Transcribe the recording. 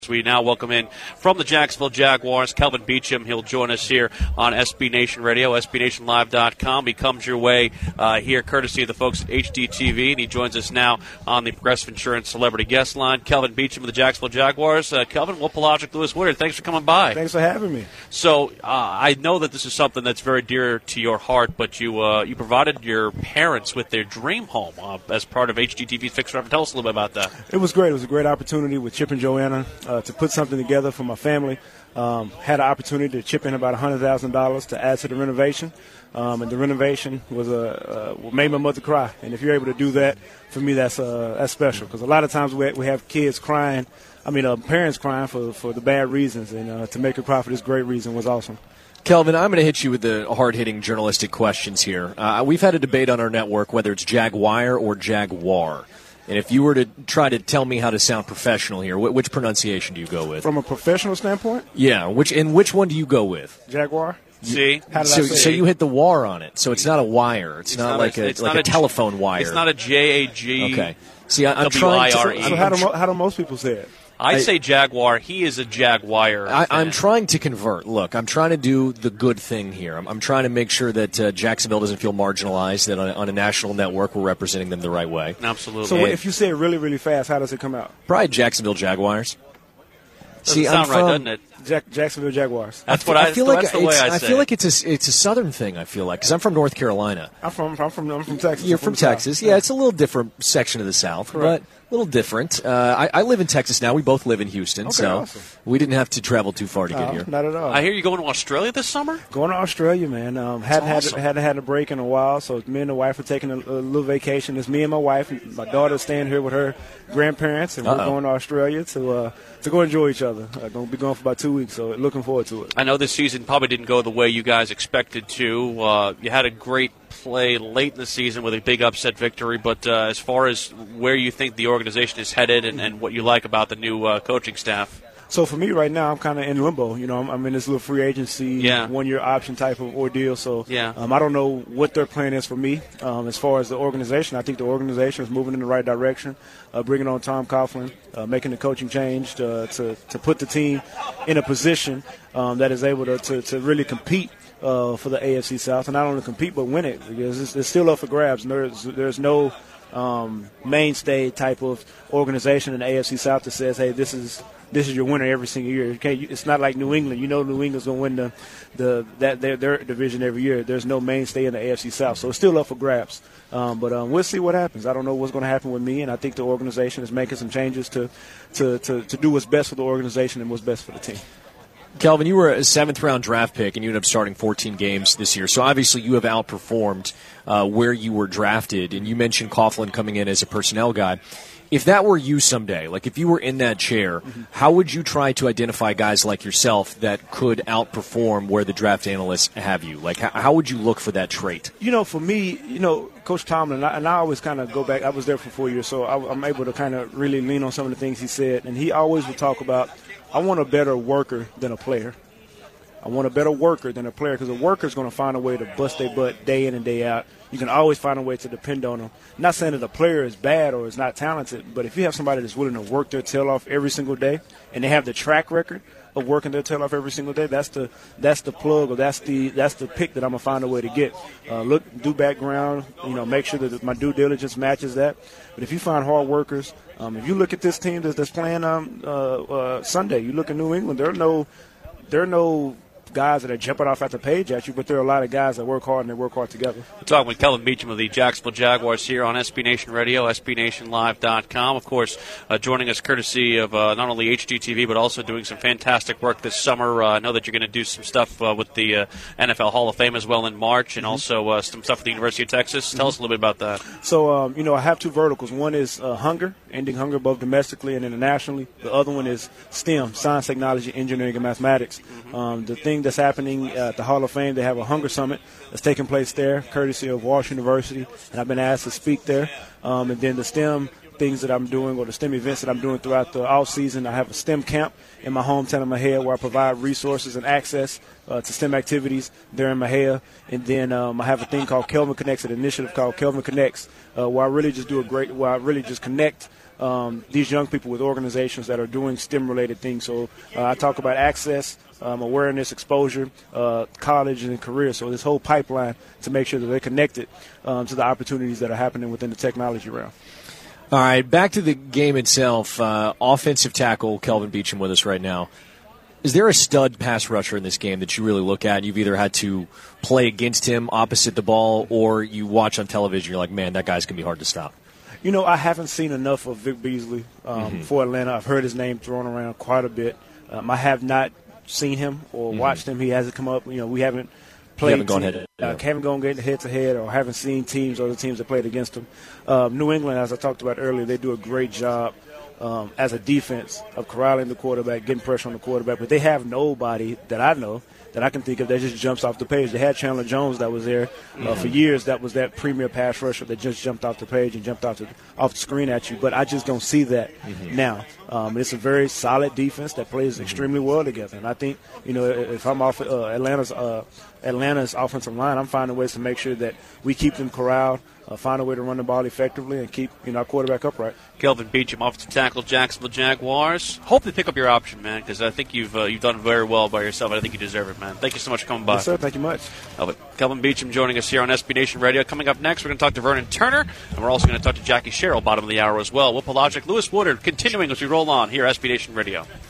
We now welcome in from the Jacksonville Jaguars, Kelvin Beachum. He'll join us here on SB Nation Radio, SBNationLive.com. He comes your way here courtesy of the folks at HDTV, and he joins us now on the Progressive Insurance Celebrity Guest Line. Kelvin Beachum of the Jacksonville Jaguars. Kelvin, Wopologic, Lewis Woodard, thanks for coming by. Thanks for having me. So I know that this is something that's very dear to your heart, but you provided your parents with their dream home as part of HDTV's Fixer Upper. Tell us a little bit about that. It was great. It was a great opportunity with Chip and Joanna to put something together for my family. Had an opportunity to chip in about $100,000 to add to the renovation. And the renovation was made my mother cry. And if you're able to do that, for me, that's special. Because a lot of times we have kids crying, parents crying for the bad reasons. And to make her cry for this great reason was awesome. Kelvin, I'm going to hit you with the hard-hitting journalistic questions here. We've had a debate on our network whether it's Jaguar or Jaguar. And if you were to try to tell me how to sound professional here, which pronunciation do you go with? From a professional standpoint? Yeah. Which one do you go with? Jaguar. See? So you hit the war on it. So it's not a wire. It's not like a telephone wire. It's not a JAG. Okay. See, I'm trying to. So how do most people say it? I say Jaguar. He is a Jaguar. I'm trying to convert. Look, I'm trying to do the good thing here. I'm trying to make sure that Jacksonville doesn't feel marginalized, that on a national network we're representing them the right way. Absolutely. So if you say it really, really fast, how does it come out? Probably Jacksonville Jaguars. Doesn't sound right, doesn't it? Jacksonville Jaguars. That's what I feel like. That's the way I say. I feel like it's a southern thing. I feel like because I'm from North Carolina. I'm from Texas. You're from Texas. Yeah, it's a little different section of the South, Correct. but a little different. I live in Texas now. We both live in Houston, so awesome. We didn't have to travel too far to get here. Not at all. I hear you going to Australia this summer. Going to Australia, man. Hadn't had a break in a while, so me and the wife are taking a little vacation. It's me and my wife. My daughter's staying here with her grandparents, and we're going to Australia to go enjoy each other. Going to be gone for about 2 weeks, so looking forward to it. I know this season probably didn't go the way you guys expected to. You had a great play late in the season with a big upset victory, but as far as where you think the organization is headed and what you like about the new coaching staff. So for me right now, I'm kind of in limbo. I'm in this little free agency, 1-year option type of ordeal. So I don't know what their plan is for me. As far as the organization, I think the organization is moving in the right direction, bringing on Tom Coughlin, making the coaching change to put the team in a position that is able to really compete for the AFC South, and not only compete but win it, because it's still up for grabs. And there's no mainstay type of organization in the AFC South that says, hey, this is your winner every single year. It's not like New England. New England's going to win their division every year. There's no mainstay in the AFC South, so it's still up for grabs. But we'll see what happens. I don't know what's going to happen with me, and I think the organization is making some changes to do what's best for the organization and what's best for the team. Kelvin, you were a 7th-round draft pick, and you ended up starting 14 games this year. So obviously you have outperformed where you were drafted, and you mentioned Coughlin coming in as a personnel guy. If that were you someday, like if you were in that chair, how would you try to identify guys like yourself that could outperform where the draft analysts have you? Like how would you look for that trait? For me, Coach Tomlin, and I always kind of go back. I was there for 4 years, so I'm able to kind of really lean on some of the things he said. And he always would talk about, I want a better worker than a player. I want a better worker than a player, because a worker is going to find a way to bust their butt day in and day out. You can always find a way to depend on them. I'm not saying that a player is bad or is not talented, but if you have somebody that's willing to work their tail off every single day, and they have the track record of working their tail off every single day, that's the plug, or that's the pick that I'm gonna find a way to get. Do background, make sure that my due diligence matches that. But if you find hard workers, if you look at this team that's playing Sunday, you look at New England, there are no guys that are jumping off at the page at you, but there are a lot of guys that work hard and they work hard together. We're talking with Kelvin Beachum of the Jacksonville Jaguars here on SB Nation Radio, SBNationLive.com. Of course, joining us courtesy of not only HGTV, but also doing some fantastic work this summer. I know that you're going to do some stuff with the NFL Hall of Fame as well in March, and also some stuff at the University of Texas. Tell us a little bit about that. So, I have 2 verticals. One is hunger, ending hunger both domestically and internationally. The other one is STEM, science, technology, engineering, and mathematics. The thing that's happening at the Hall of Fame, they have a hunger summit that's taking place there, courtesy of Walsh University, and I've been asked to speak there. And then the STEM things that I'm doing, or the STEM events that I'm doing throughout the off season, I have a STEM camp in my hometown of Mahia where I provide resources and access to STEM activities there in Mahia. And then I have a thing called Kelvin Connects, an initiative called Kelvin Connects, where I really just connect these young people with organizations that are doing STEM-related things. So I talk about access, awareness, exposure, college, and career. So this whole pipeline to make sure that they're connected to the opportunities that are happening within the technology realm. All right, back to the game itself. Offensive tackle Kelvin Beachum with us right now. Is there a stud pass rusher in this game that you really look at? You've either had to play against him opposite the ball, or you watch on television, you're like, man, that guy's going to be hard to stop. You know, I haven't seen enough of Vic Beasley for Atlanta. I've heard his name thrown around quite a bit. I have not seen him or watched him. He hasn't come up. You know, we haven't played. Haven't gone head-to-head or haven't seen teams or the teams that played against him. New England, as I talked about earlier, they do a great job as a defense of corralling the quarterback, getting pressure on the quarterback. But they have nobody that I know that I can think of that just jumps off the page. They had Chandler Jones that was there for years. That was that premier pass rusher that just jumped off the page and jumped off the screen at you. But I just don't see that now. It's a very solid defense that plays extremely well together. And I think, you know, if I'm off Atlanta's offensive line, I'm finding ways to make sure that we keep them corralled, find a way to run the ball effectively, and keep our quarterback upright. Kelvin Beachum, offensive tackle, Jacksonville Jaguars. Hope they pick up your option, man, because I think you've done very well by yourself, and I think you deserve it, man. Thank you so much for coming by. Yes, sir. Thank you much. Kelvin Beachum joining us here on SB Nation Radio. Coming up next, we're going to talk to Vernon Turner, and we're also going to talk to Jackie Sherrill, bottom of the hour as well. Will Pelagic, Lewis Woodard, continuing as we roll on here, SB Nation Radio.